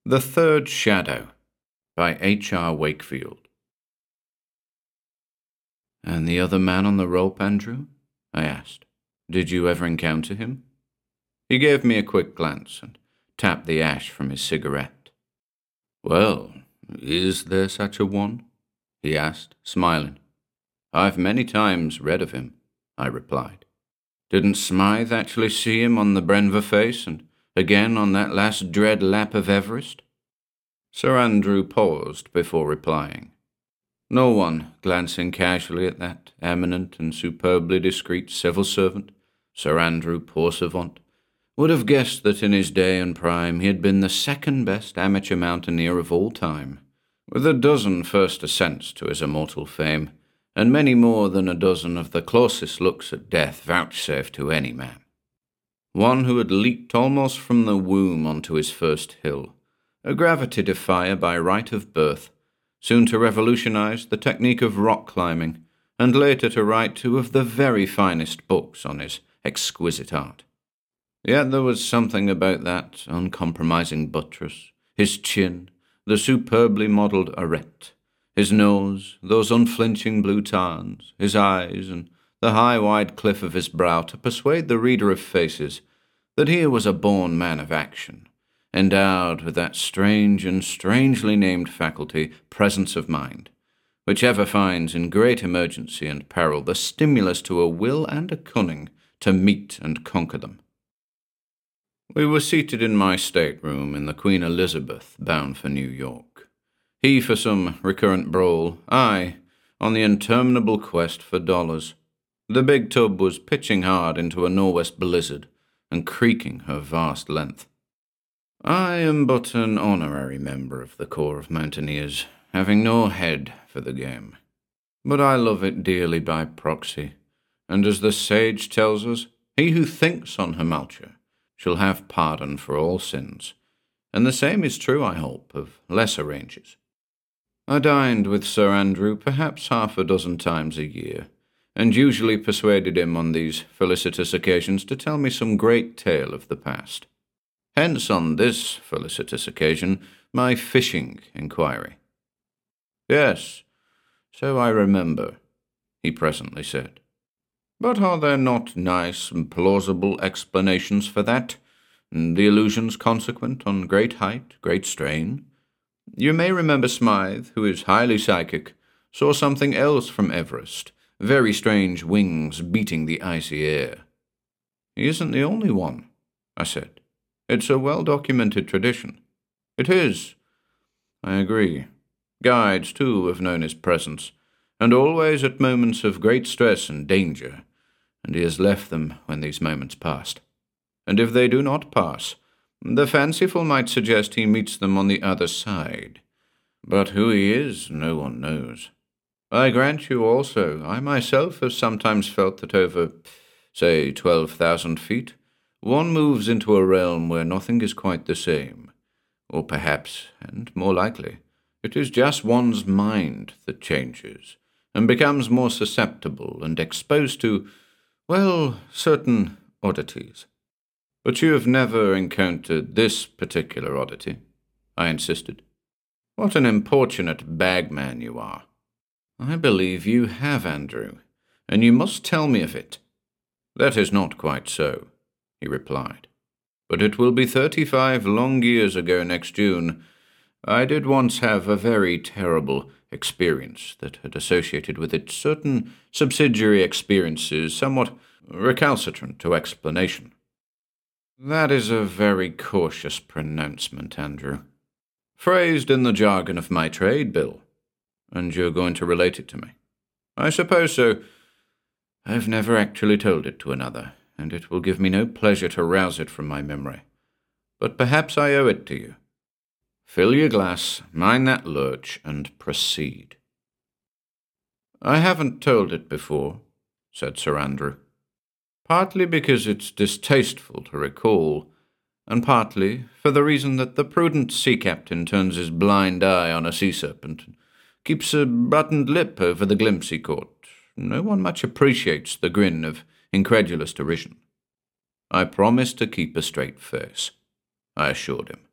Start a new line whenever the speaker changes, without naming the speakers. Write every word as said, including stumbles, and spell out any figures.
The Third Shadow by H R Wakefield. "And the other man on the rope, Andrew?" I asked. "Did you ever encounter him?" He gave me a quick glance and tapped the ash from his cigarette. "Well, is there such a one?" he asked, smiling. "I've many times read of him," I replied. "Didn't Smythe actually see him on the Brenva face and again on that last dread lap of Everest?" Sir Andrew paused before replying. No one, glancing casually at that eminent and superbly discreet civil servant, Sir Andrew Poursuivant, would have guessed that in his day and prime he had been the second-best amateur mountaineer of all time, with a dozen first ascents to his immortal fame, and many more than a dozen of the closest looks at death vouchsafed to any man. One who had leaped almost from the womb onto his first hill, a gravity defier by right of birth, soon to revolutionize the technique of rock climbing, and later to write two of the very finest books on his exquisite art. Yet there was something about that uncompromising buttress, his chin, the superbly modelled arête, his nose, those unflinching blue tarns, his eyes, and the high wide cliff of his brow to persuade the reader of faces that here was a born man of action, endowed with that strange and strangely named faculty, presence of mind, which ever finds in great emergency and peril the stimulus to a will and a cunning to meet and conquer them. We were seated in my stateroom in the Queen Elizabeth, bound for New York. He for some recurrent brawl, I on the interminable quest for dollars. The big tub was pitching hard into a nor'west blizzard and creaking her vast length. I am but an honorary member of the Corps of Mountaineers, having no head for the game. But I love it dearly by proxy, and as the sage tells us, he who thinks on Himalaya shall have pardon for all sins, and the same is true, I hope, of lesser ranges. I dined with Sir Andrew perhaps half a dozen times a year, and usually persuaded him on these felicitous occasions to tell me some great tale of the past. Hence, on this felicitous occasion, my fishing inquiry. "Yes, so I remember," he presently said. "But are there not nice and plausible explanations for that, and the illusions consequent on great height, great strain? You may remember Smythe, who is highly psychic, saw something else from Everest, very strange wings beating the icy air." "He isn't the only one," I said. "It's a well-documented tradition." "It is. I agree. Guides, too, have known his presence, and always at moments of great stress and danger, and he has left them when these moments passed. And if they do not pass, the fanciful might suggest he meets them on the other side. But who he is, no one knows. I grant you also, I myself have sometimes felt that over, say, twelve thousand feet, one moves into a realm where nothing is quite the same, or perhaps, and more likely, it is just one's mind that changes, and becomes more susceptible and exposed to, well, certain oddities." "But you have never encountered this particular oddity?" I insisted. "What an importunate bagman you are." "I believe you have, Andrew, and you must tell me of it." "That is not quite so," he replied. "But it will be thirty-five long years ago next June. I did once have a very terrible experience that had associated with it certain subsidiary experiences somewhat recalcitrant to explanation." "That is a very cautious pronouncement, Andrew. Phrased in the jargon of my trade, Bill. And you're going to relate it to me?" "I suppose so. I've never actually told it to another, and it will give me no pleasure to rouse it from my memory. But perhaps I owe it to you. Fill your glass, mind that lurch, and proceed." "I haven't told it before," said Sir Andrew. "Partly because it's distasteful to recall, and partly for the reason that the prudent sea captain turns his blind eye on a sea serpent and keeps a buttoned lip over the glimpse he caught. No one much appreciates the grin of incredulous derision." "I promise to keep a straight face," I assured him.